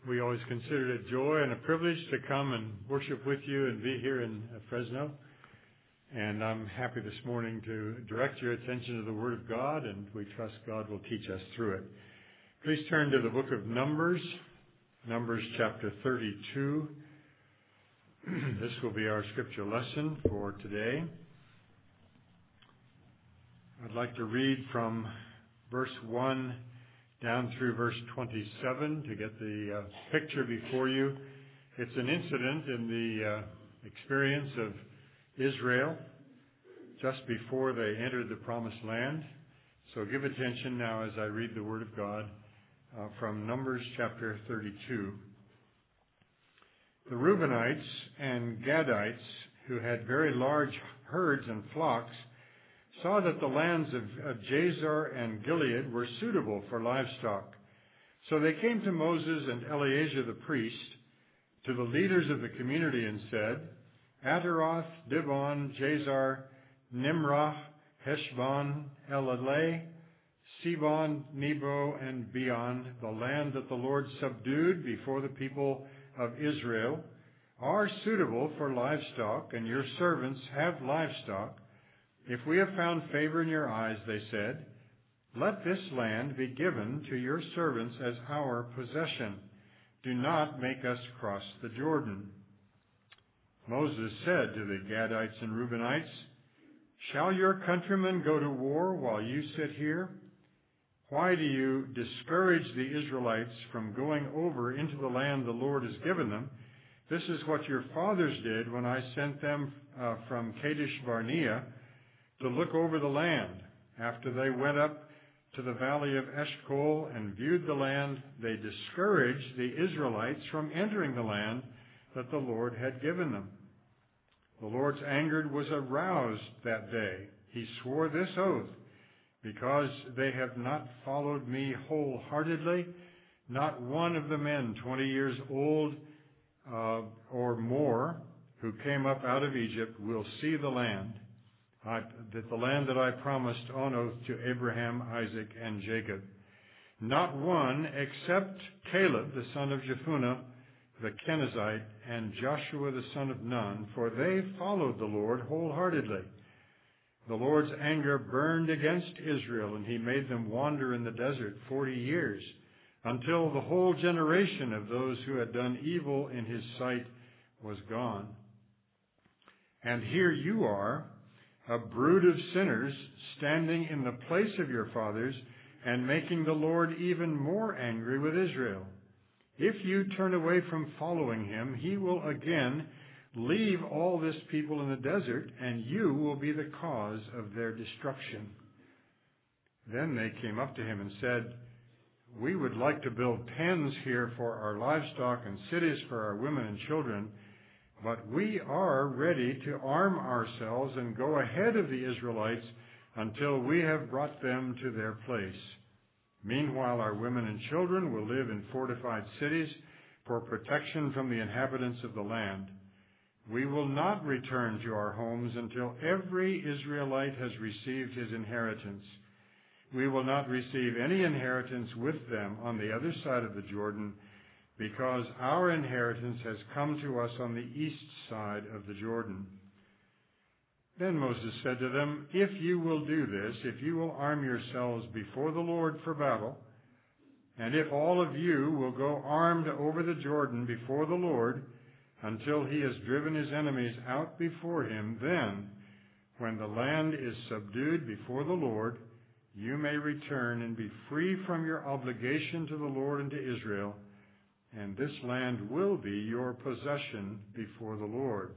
We always consider it a joy and a privilege to come and worship with you and be here in Fresno. And I'm happy this morning to direct your attention to the Word of God, and we trust God will teach us through it. Please turn to the book of Numbers, Numbers chapter 32. This will be our scripture lesson for today. I'd like to read from verse 1 down through verse 27 to get the picture before you. It's an incident in the experience of Israel just before they entered the promised land. So give attention now as I read the Word of God from Numbers chapter 32. The Reubenites and Gadites, who had very large herds and flocks, saw that the lands of Jazer and Gilead were suitable for livestock. So they came to Moses and Eleazar the priest, to the leaders of the community, and said, Ataroth, Dibon, Jazer, Nimrah, Heshbon, Eleleh, Sibon, Nebo, and Beon, the land that the Lord subdued before the people of Israel, are suitable for livestock, and your servants have livestock. If we have found favor in your eyes, they said, let this land be given to your servants as our possession. Do not make us cross the Jordan. Moses said to the Gadites and Reubenites, shall your countrymen go to war while you sit here? Why do you discourage the Israelites from going over into the land the Lord has given them? This is what your fathers did when I sent them from Kadesh Barnea to look over the land. After they went up to the valley of Eshcol and viewed the land, they discouraged the Israelites from entering the land that the Lord had given them. The Lord's anger was aroused that day. He swore this oath, because they have not followed me wholeheartedly, not one of the men 20 years old or more who came up out of Egypt will see the land, the land that I promised on oath to Abraham, Isaac, and Jacob. Not one except Caleb, the son of Jephunneh, the Kenizzite, and Joshua, the son of Nun, for they followed the Lord wholeheartedly. The Lord's anger burned against Israel, and he made them wander in the desert 40 years, until the whole generation of those who had done evil in his sight was gone. And here you are, a brood of sinners, standing in the place of your fathers and making the Lord even more angry with Israel. If you turn away from following him, he will again leave all this people in the desert, and you will be the cause of their destruction. Then they came up to him and said, we would like to build pens here for our livestock and cities for our women and children, but we are ready to arm ourselves and go ahead of the Israelites until we have brought them to their place. Meanwhile, our women and children will live in fortified cities for protection from the inhabitants of the land. We will not return to our homes until every Israelite has received his inheritance. We will not receive any inheritance with them on the other side of the Jordan, because our inheritance has come to us on the east side of the Jordan. Then Moses said to them, if you will do this, if you will arm yourselves before the Lord for battle, and if all of you will go armed over the Jordan before the Lord until he has driven his enemies out before him, then, when the land is subdued before the Lord, you may return and be free from your obligation to the Lord and to Israel, and this land will be your possession before the Lord.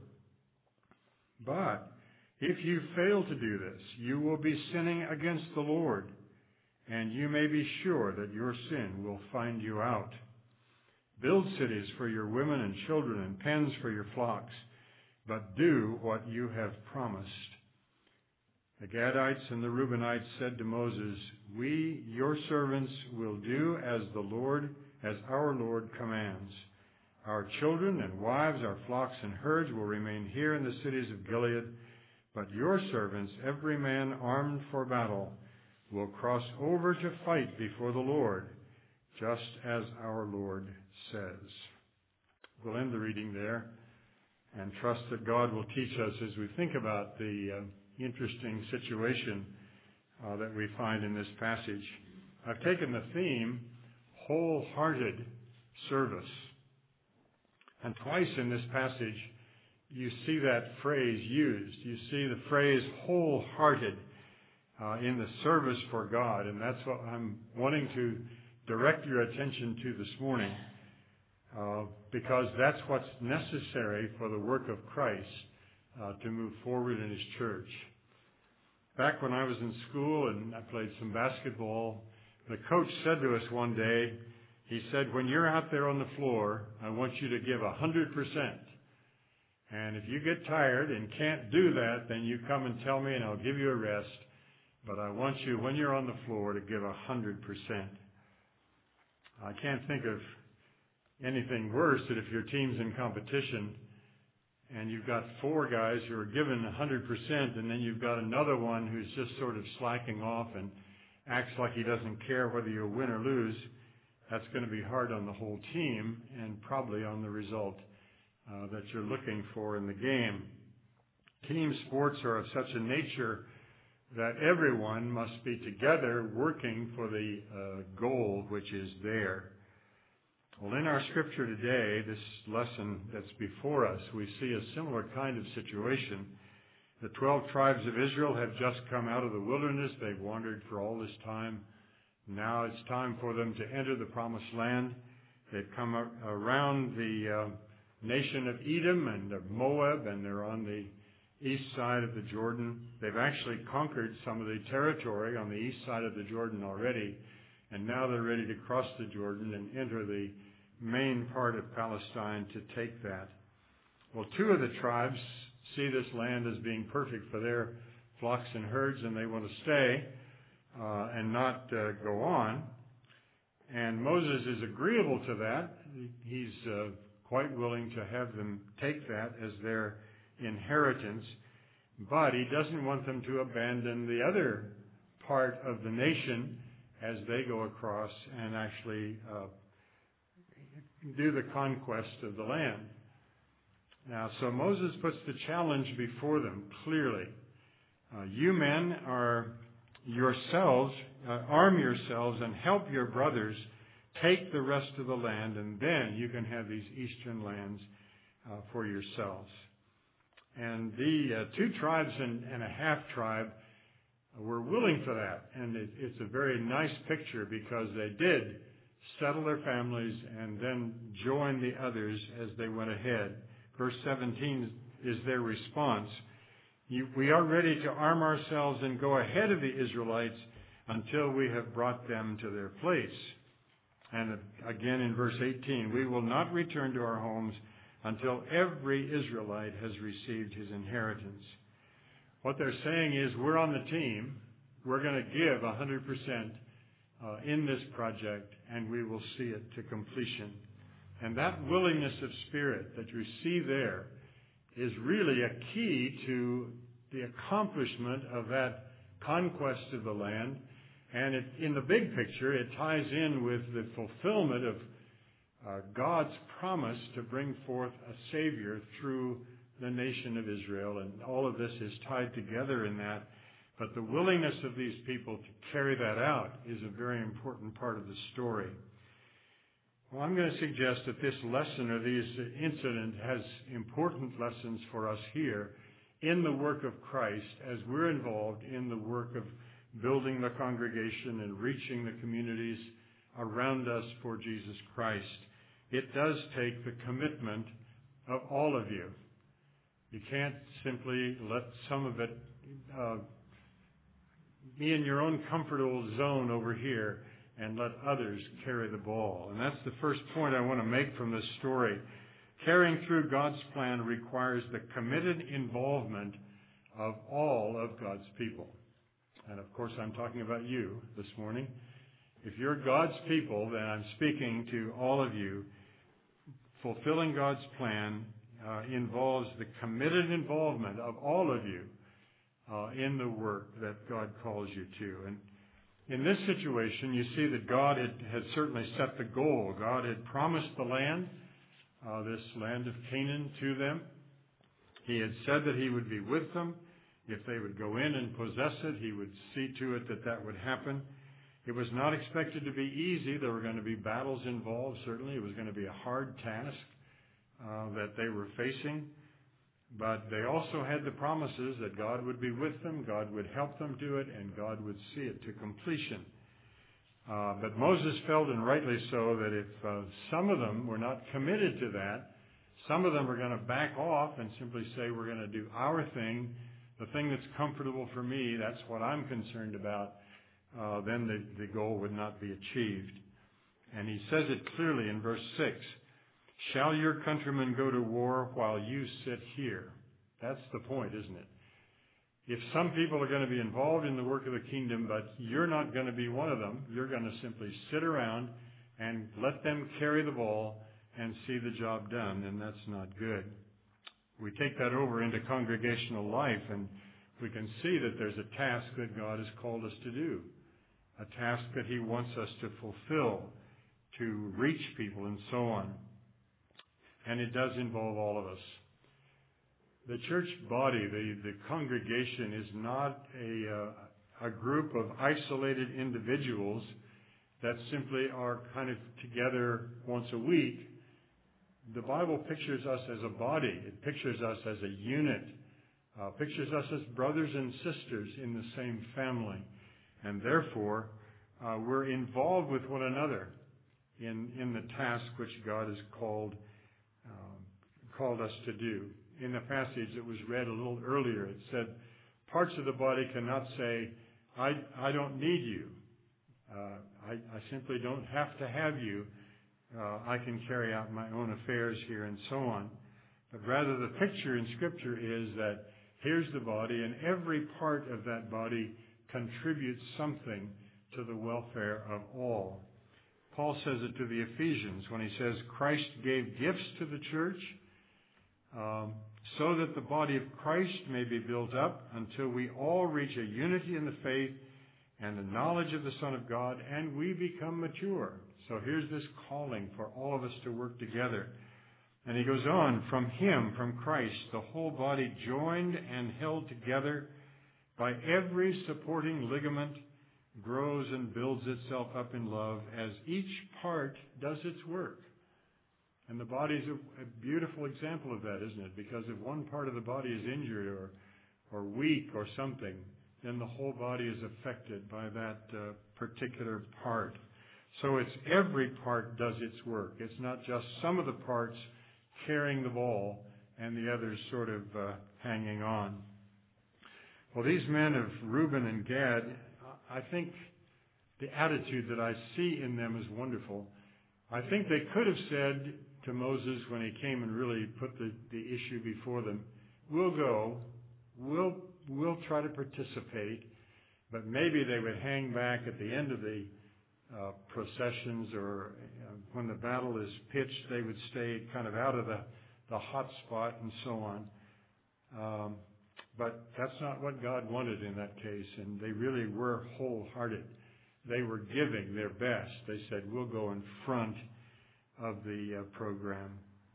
But if you fail to do this, you will be sinning against the Lord, and you may be sure that your sin will find you out. Build cities for your women and children and pens for your flocks, but do what you have promised. The Gadites and the Reubenites said to Moses, we, your servants, will do as our Lord commands. Our children and wives, our flocks and herds will remain here in the cities of Gilead, but your servants, every man armed for battle, will cross over to fight before the Lord, just as our Lord says. we'll end the reading there and trust that God will teach us as we think about the interesting situation that we find in this passage. I've taken the theme, wholehearted service. And twice in this passage, you see that phrase used. You see the phrase wholehearted in the service for God. And that's what I'm wanting to direct your attention to this morning, because that's what's necessary for the work of Christ to move forward in His church. Back when I was in school and I played some basketball, the coach said to us one day, he said, when you're out there on the floor, I want you to give 100%. And if you get tired and can't do that, then you come and tell me and I'll give you a rest. But I want you, when you're on the floor, to give 100%. I can't think of anything worse than if your team's in competition and you've got 4 guys who are given 100%, and then you've got another one who's just sort of slacking off and acts like he doesn't care whether you win or lose. That's going to be hard on the whole team and probably on the result that you're looking for in the game. Team sports are of such a nature that everyone must be together working for the goal which is there. Well, in our scripture today, this lesson that's before us, we see a similar kind of situation. The 12 tribes of Israel have just come out of the wilderness. They've wandered for all this time. Now it's time for them to enter the promised land. They've come around the nation of Edom and of Moab, and they're on the east side of the Jordan. They've actually conquered some of the territory on the east side of the Jordan already, and now they're ready to cross the Jordan and enter the main part of Palestine to take that. Well, 2 of the tribes see this land as being perfect for their flocks and herds, and they want to stay and not go on. And Moses is agreeable to that. He's quite willing to have them take that as their inheritance, but he doesn't want them to abandon the other part of the nation as they go across and actually do the conquest of the land. Now, so Moses puts the challenge before them clearly. You men are yourselves, arm yourselves and help your brothers take the rest of the land, and then you can have these eastern lands for yourselves. And the 2 tribes and a half tribe were willing for that. And it's a very nice picture because they did settle their families and then join the others as they went ahead. Verse 17 is their response. We are ready to arm ourselves and go ahead of the Israelites until we have brought them to their place. And again in verse 18, we will not return to our homes until every Israelite has received his inheritance. What they're saying is, we're on the team. We're going to give 100% in this project, and we will see it to completion. And that willingness of spirit that you see there is really a key to the accomplishment of that conquest of the land. And in the big picture, it ties in with the fulfillment of God's promise to bring forth a Savior through the nation of Israel. And all of this is tied together in that. But the willingness of these people to carry that out is a very important part of the story. Well, I'm going to suggest that this lesson or this incident has important lessons for us here in the work of Christ as we're involved in the work of building the congregation and reaching the communities around us for Jesus Christ. It does take the commitment of all of you. You can't simply let some of it be in your own comfortable zone over here and let others carry the ball. And that's the first point I want to make from this story. Carrying through God's plan requires the committed involvement of all of God's people. And of course, I'm talking about you this morning. If you're God's people, then I'm speaking to all of you. Fulfilling God's plan involves the committed involvement of all of you in the work that God calls you to. And in this situation, you see that God had certainly set the goal. God had promised the land this land of Canaan to them. He had said that he would be with them. If they would go in and possess it, he would see to it that that would happen. It was not expected to be easy. There were going to be battles involved, certainly. It was going to be a hard task that they were facing. But they also had the promises that God would be with them, God would help them do it, and God would see it to completion. But Moses felt, and rightly so, that if some of them were not committed to that, some of them were going to back off and simply say, we're going to do our thing, the thing that's comfortable for me, that's what I'm concerned about, then the goal would not be achieved. And he says it clearly in verse 6, shall your countrymen go to war while you sit here? That's the point, isn't it? If some people are going to be involved in the work of the kingdom, but you're not going to be one of them, you're going to simply sit around and let them carry the ball and see the job done, and that's not good. We take that over into congregational life, and we can see that there's a task that God has called us to do, a task that He wants us to fulfill, to reach people and so on. And it does involve all of us. The church body, the congregation, is not a group of isolated individuals that simply are kind of together once a week. The Bible pictures us as a body. It pictures us as a unit. Pictures us as brothers and sisters in the same family. And therefore, we're involved with one another in the task which God has called us to do. In the passage that was read a little earlier, it said, parts of the body cannot say, I don't need you. I simply don't have to have you. I can carry out my own affairs here and so on. But rather the picture in Scripture is that here's the body, and every part of that body contributes something to the welfare of all. Paul says it to the Ephesians when he says, Christ gave gifts to the church so that the body of Christ may be built up until we all reach a unity in the faith and the knowledge of the Son of God, and we become mature. So here's this calling for all of us to work together. And he goes on, from Him, from Christ, the whole body joined and held together by every supporting ligament grows and builds itself up in love as each part does its work. And the body is a beautiful example of that, isn't it? Because if one part of the body is injured or weak or something, then the whole body is affected by that particular part. So it's every part does its work. It's not just some of the parts carrying the ball and the others sort of hanging on. Well, these men of Reuben and Gad, I think the attitude that I see in them is wonderful. I think they could have said to Moses when he came and really put the issue before them, we'll go, we'll try to participate, but maybe they would hang back at the end of the processions, or when the battle is pitched, they would stay kind of out of the hot spot and so on. But that's not what God wanted in that case, and they really were wholehearted. They were giving their best. They said, we'll go in front of the program.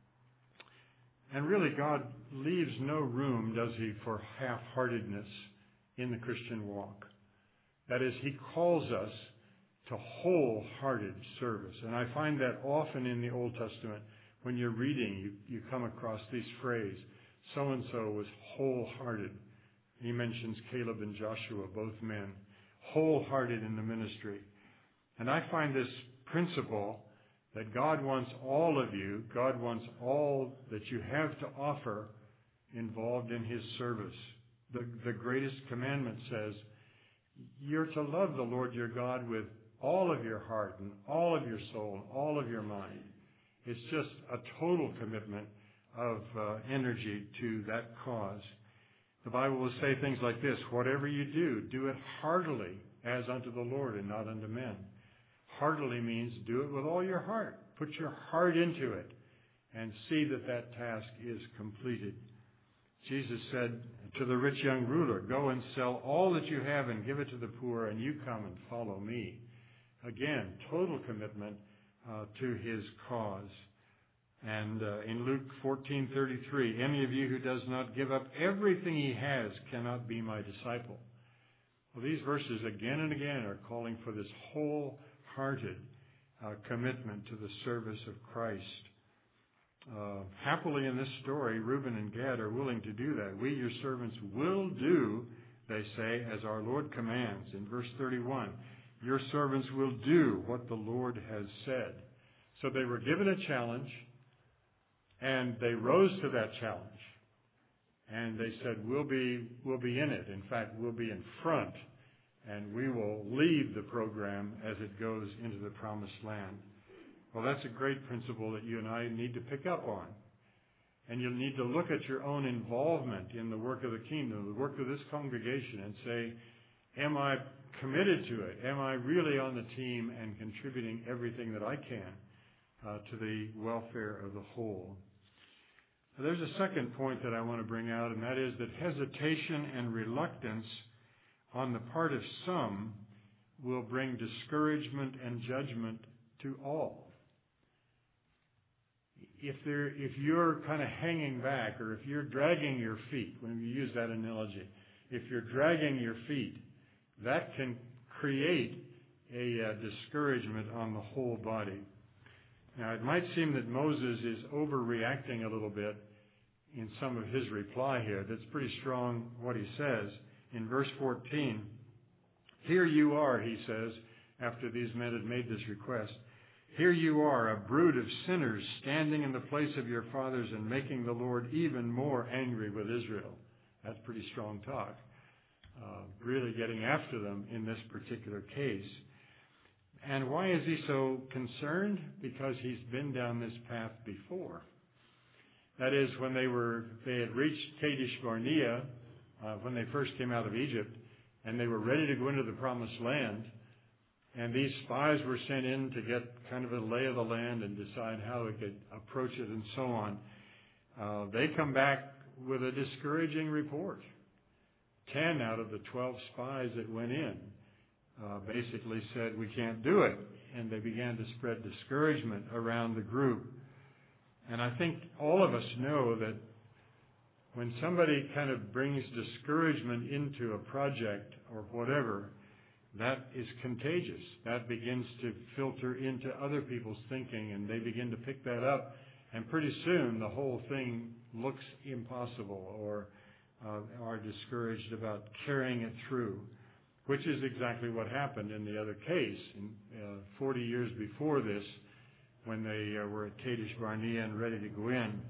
And really, God leaves no room, does He, for half-heartedness in the Christian walk. That is, He calls us to wholehearted service. And I find that often in the Old Testament, when you're reading, you come across this phrase, so-and-so was wholehearted. He mentions Caleb and Joshua, both men, wholehearted in the ministry. And I find this principle that God wants all of you, God wants all that you have to offer involved in His service. The greatest commandment says, you're to love the Lord your God with all of your heart and all of your soul and all of your mind. It's just a total commitment of energy to that cause. The Bible will say things like this, whatever you do, do it heartily as unto the Lord and not unto men. Heartily means do it with all your heart. Put your heart into it and see that that task is completed. Jesus said to the rich young ruler, go and sell all that you have and give it to the poor, and you come and follow me. Again, total commitment to His cause. And in Luke 14:33, any of you who does not give up everything he has cannot be my disciple. Well, these verses again and again are calling for this wholehearted commitment to the service of Christ. Happily in this story, Reuben and Gad are willing to do that. We, your servants, will do, they say, as our Lord commands. In verse 31, your servants will do what the Lord has said. So they were given a challenge, and they rose to that challenge. And they said, we'll be in it. In fact, we'll be in front, and we will lead the program as it goes into the promised land. Well, that's a great principle that you and I need to pick up on. And you'll need to look at your own involvement in the work of the kingdom, the work of this congregation, and say, am I committed to it? Am I really on the team and contributing everything that I can to the welfare of the whole? Now, there's a second point that I want to bring out, and that is that hesitation and reluctance on the part of some will bring discouragement and judgment to all. If you're kind of hanging back, or if you're dragging your feet, when you use that analogy, if you're dragging your feet, that can create a discouragement on the whole body. Now, it might seem that Moses is overreacting a little bit in some of his reply here. That's pretty strong what he says. In verse 14, here you are, he says, after these men had made this request. Here you are, a brood of sinners, standing in the place of your fathers and making the Lord even more angry with Israel. That's pretty strong talk. Really getting after them in this particular case. And why is he so concerned? Because he's been down this path before. That is, when they had reached Kadesh Barnea, when they first came out of Egypt, and they were ready to go into the promised land, and these spies were sent in to get kind of a lay of the land and decide how they could approach it and so on. They come back with a discouraging report. 10 out of the 12 spies that went in basically said, we can't do it. And they began to spread discouragement around the group. And I think all of us know that when somebody kind of brings discouragement into a project or whatever, that is contagious. That begins to filter into other people's thinking, and they begin to pick that up. And pretty soon the whole thing looks impossible, or are discouraged about carrying it through, which is exactly what happened in the other case. 40 years before this, when they were at Kadesh Barnea and ready to go in.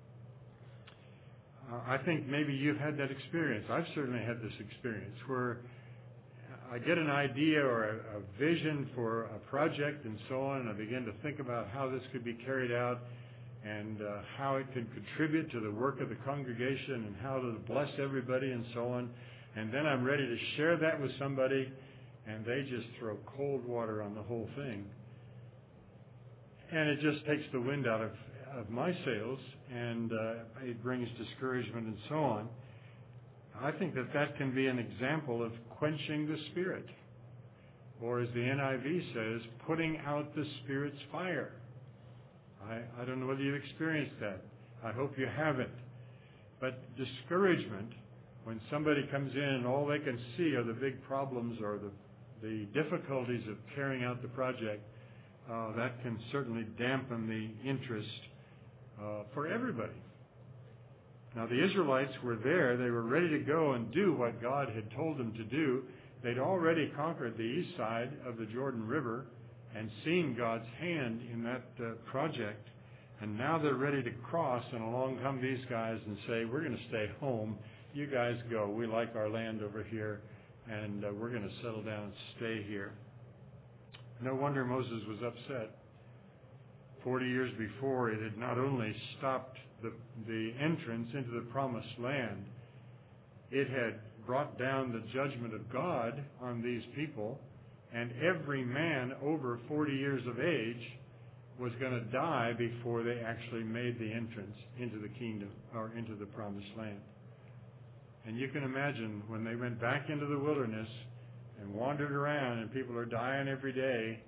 I think maybe you've had that experience. I've certainly had this experience where I get an idea or a vision for a project and so on, and I begin to think about how this could be carried out and how it can contribute to the work of the congregation and how to bless everybody and so on. And then I'm ready to share that with somebody, and they just throw cold water on the whole thing. And it just takes the wind out of my sails, and it brings discouragement and so on. I think that can be an example of quenching the Spirit, or as the NIV says, putting out the Spirit's fire. I don't know whether you've experienced that. I hope you haven't. But discouragement, when somebody comes in and all they can see are the big problems or the difficulties of carrying out the project, that can certainly dampen the interest for everybody. Now, the Israelites were there. They were ready to go and do what God had told them to do. They'd already conquered the east side of the Jordan River and seen God's hand in that project. And now they're ready to cross, and along come these guys and say, we're going to stay home. You guys go. We like our land over here, and we're going to settle down and stay here. No wonder Moses was upset. 40 years before, it had not only stopped the entrance into the promised land, it had brought down the judgment of God on these people, and every man over 40 years of age was going to die before they actually made the entrance into the kingdom or into the promised land. And you can imagine when they went back into the wilderness and wandered around and people are dying every day,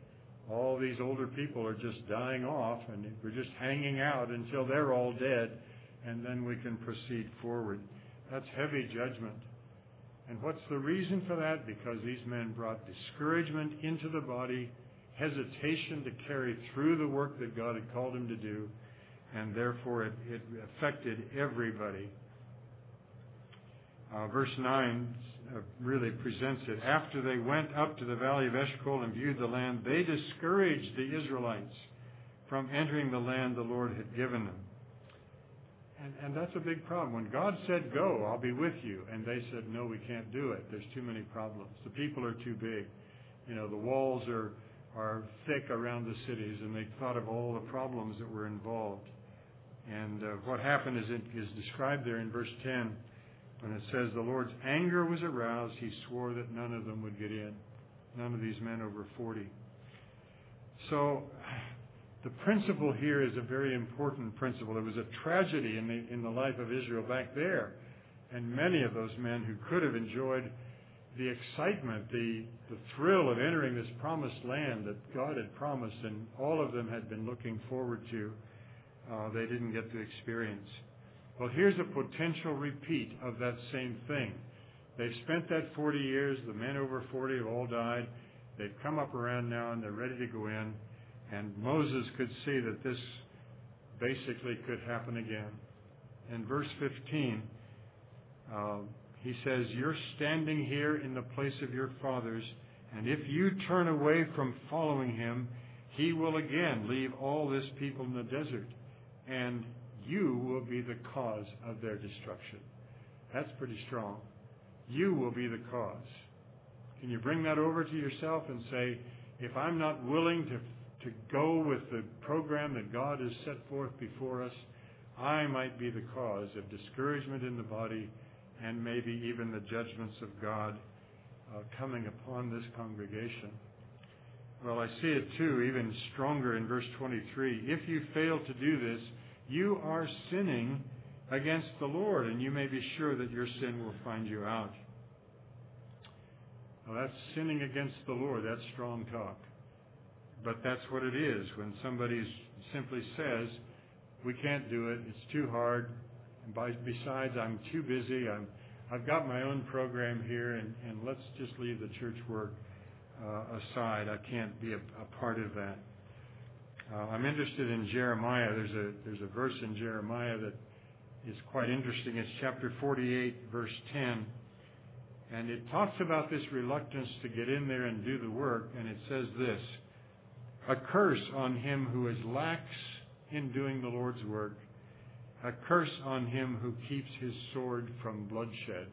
all these older people are just dying off, and we're just hanging out until they're all dead, and then we can proceed forward. That's heavy judgment. And what's the reason for that? Because these men brought discouragement into the body, hesitation to carry through the work that God had called them to do, and therefore it affected everybody. Verse 9 really presents it. After they went up to the valley of Eshcol and viewed the land, they discouraged the Israelites from entering the land the Lord had given them. And that's a big problem. When God said, go, I'll be with you, and they said, no, we can't do it. There's too many problems. The people are too big. The walls are thick around the cities, and they thought of all the problems that were involved. And what happened is described there in verse 10, when it says the Lord's anger was aroused. He swore that none of them would get in, none of these men over 40. So the principle here is a very important principle. It was a tragedy in the life of Israel back there, and many of those men who could have enjoyed the excitement, the thrill of entering this promised land that God had promised, and all of them had been looking forward to, they didn't get to experience. Well, here's a potential repeat of that same thing. They've spent that 40 years. The men over 40 have all died. They've come up around now, and they're ready to go in. And Moses could see that this basically could happen again. In verse 15, he says, you're standing here in the place of your fathers, and if you turn away from following him, he will again leave all this people in the desert, and you will be the cause of their destruction. That's pretty strong. You will be the cause. Can you bring that over to yourself and say, if I'm not willing to go with the program that God has set forth before us, I might be the cause of discouragement in the body and maybe even the judgments of God coming upon this congregation. Well, I see it too, even stronger in verse 23. If you fail to do this, you are sinning against the Lord, and you may be sure that your sin will find you out. Well, that's sinning against the Lord. That's strong talk. But that's what it is when somebody simply says, we can't do it, it's too hard, and besides, I'm too busy, I've got my own program here, and let's just leave the church work aside. I can't be a part of that. I'm interested in Jeremiah. There's a verse in Jeremiah that is quite interesting. It's chapter 48, verse 10. And it talks about this reluctance to get in there and do the work, and it says this, a curse on him who is lax in doing the Lord's work, a curse on him who keeps his sword from bloodshed.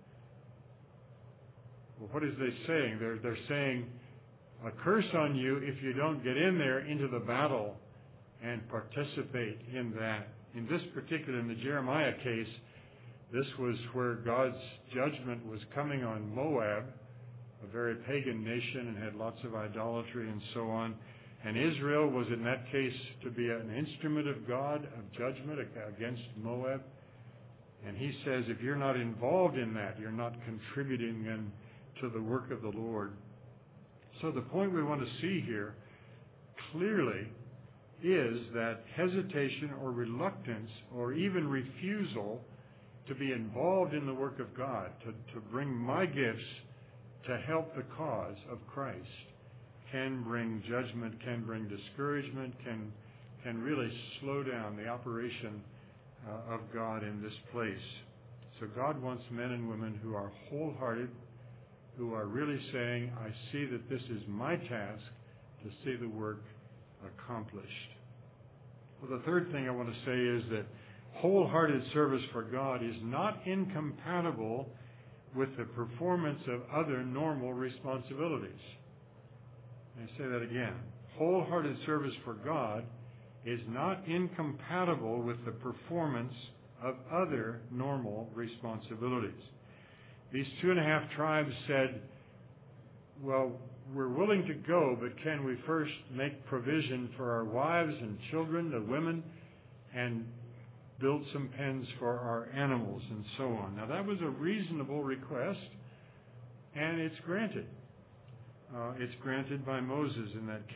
Well, what is they saying? They're saying, a curse on you if you don't get in there into the battle and participate in that. In this particular, in the Jeremiah case, this was where God's judgment was coming on Moab, a very pagan nation and had lots of idolatry and so on. And Israel was in that case to be an instrument of God, of judgment against Moab. And he says, if you're not involved in that, you're not contributing then to the work of the Lord. So the point we want to see here clearly is that hesitation or reluctance or even refusal to be involved in the work of God, to bring my gifts to help the cause of Christ, can bring judgment, can bring discouragement, can really slow down the operation of God in this place. So God wants men and women who are wholehearted, who are really saying, I see that this is my task to see the work accomplished. Well, the third thing I want to say is that wholehearted service for God is not incompatible with the performance of other normal responsibilities. I say that again. Wholehearted service for God is not incompatible with the performance of other normal responsibilities. These 2.5 tribes said, well, we're willing to go, but can we first make provision for our wives and children, the women, and build some pens for our animals and so on. Now, that was a reasonable request, and it's granted. It's granted by Moses in that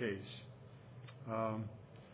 case.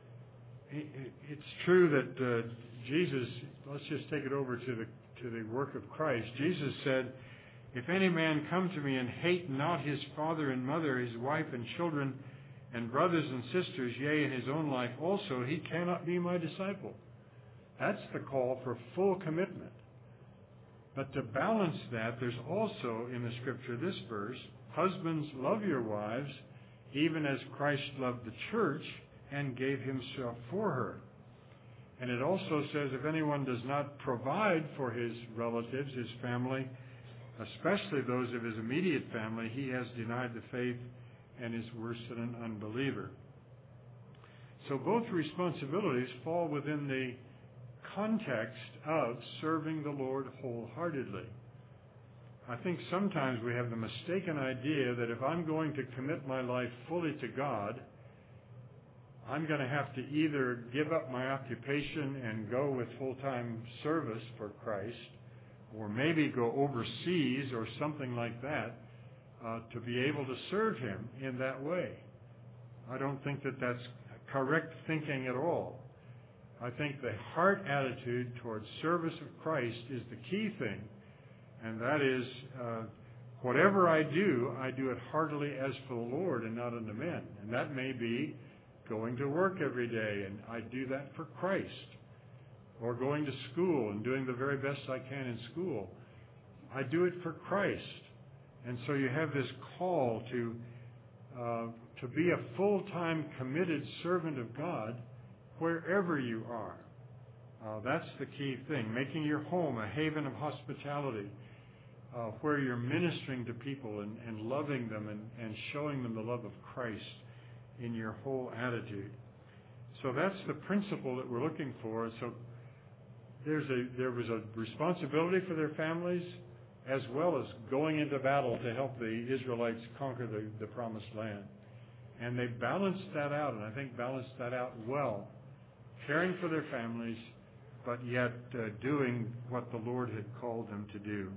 It's true that Jesus, let's just take it over to the work of Christ. Jesus said, "If any man come to me and hate not his father and mother, his wife and children, and brothers and sisters, yea, and his own life also, he cannot be my disciple." That's the call for full commitment. But to balance that, there's also in the Scripture this verse, "Husbands, love your wives, even as Christ loved the church and gave himself for her." And it also says, if anyone does not provide for his relatives, his family, especially those of his immediate family, he has denied the faith and is worse than an unbeliever. So both responsibilities fall within the context of serving the Lord wholeheartedly. I think sometimes we have the mistaken idea that if I'm going to commit my life fully to God, I'm going to have to either give up my occupation and go with full-time service for Christ, or maybe go overseas or something like that to be able to serve Him in that way. I don't think that that's correct thinking at all. I think the heart attitude towards service of Christ is the key thing, and that is whatever I do it heartily as for the Lord and not unto men. And that may be going to work every day, and I do that for Christ, or going to school and doing the very best I can in school. I do it for Christ. And so you have this call to be a full-time committed servant of God wherever you are. That's the key thing, making your home a haven of hospitality, where you're ministering to people and loving them and showing them the love of Christ in your whole attitude. So that's the principle that we're looking for. So there was a responsibility for their families, as well as going into battle to help the Israelites conquer the promised land. And they balanced that out, and I think balanced that out well, caring for their families, but yet doing what the Lord had called them to do.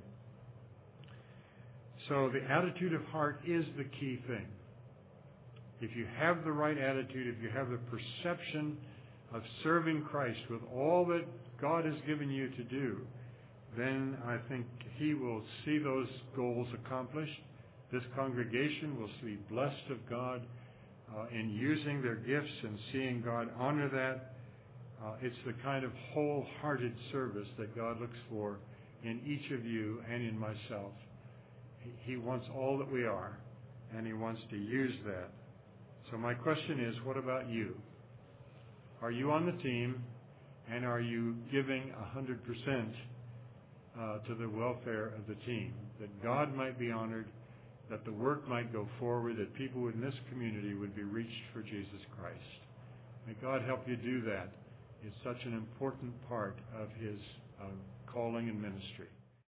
So the attitude of heart is the key thing. If you have the right attitude, if you have the perception of serving Christ with all that God has given you to do, then I think He will see those goals accomplished. This congregation will be blessed of God in using their gifts and seeing God honor that. It's the kind of wholehearted service that God looks for in each of you and in myself. He wants all that we are, and He wants to use that. So my question is, what about you? Are you on the team, and are you giving 100% to the welfare of the team, that God might be honored, that the work might go forward, that people in this community would be reached for Jesus Christ? May God help you do that. It's such an important part of His calling and ministry.